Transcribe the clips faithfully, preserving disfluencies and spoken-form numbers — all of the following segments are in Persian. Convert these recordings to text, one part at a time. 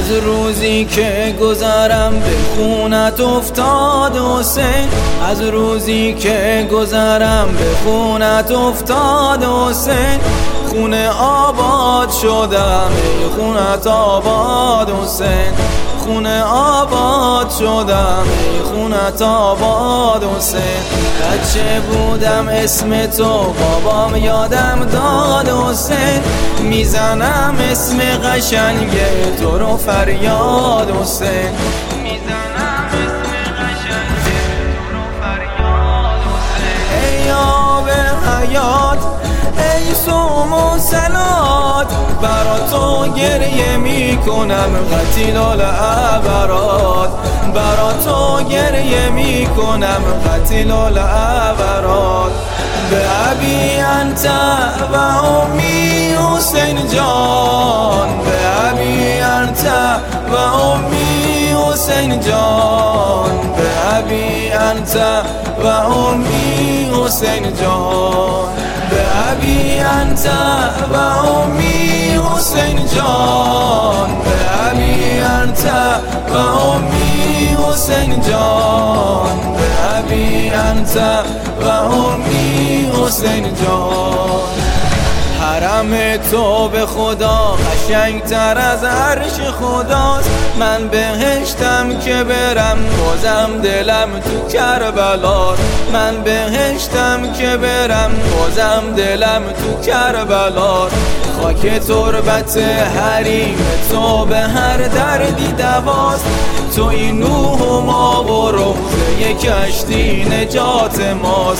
از روزی که گذرم به خونت افتاد حسین، از روزی که گذرم به خونت افتاد حسین، خونه آباد شدم ای خونت آباد حسین، خونه آباد شدم ای خونت آباد حسین. بچه بودم اسم تو بابام یادم داد حسین، میزنم اسم قشنگ تو رو فریاد حسین، میزنم اسم قشنگ تو رو فریاد حسین. ای آب حیات ای صوم و صلات، برا تو گریه میکنم قتیل العبرات، برا تو گریه میکنم قتیل العبرات. به ابی انت و امی حسین جان، به ابی انت و امی حسین جان، به ابی انت و امی حسین جان، به ابی انت و امی حسین جان، به ابی انت و امی حسین جان، به ابی انت و امی حسین جان. حرم تو به خدا قشنگتر از عرش خداست، من بهشتم که برم بازم دلم تو کربلاست، من بهشتم که برم بازم دلم تو کربلاست. خاک تربت حریم تو به هر دردی دواست، تو این نوح و ما و روزه کشتی نجات ماست،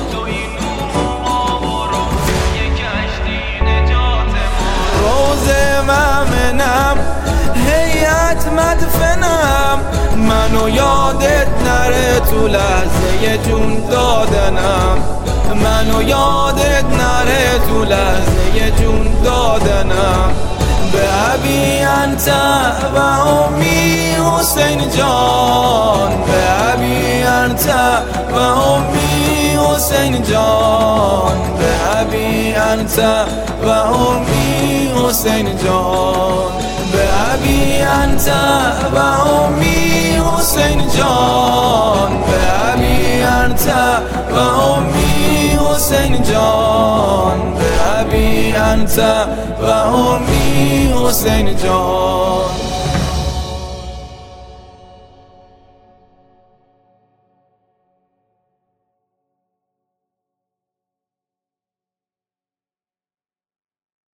ممنم هیئت مدفنم، منو یادت نره تو لحظه جون دادنم، منو یادت نره تو لحظه جون دادنم. به ابی انت و امی حسین جان، به ابی انت و امی حسین جان، به ابی انت و امی حسین جان، به ابی انت و امی حسین جان، به ابی انت و امی حسین جان، به ابی انت و امی حسین جان.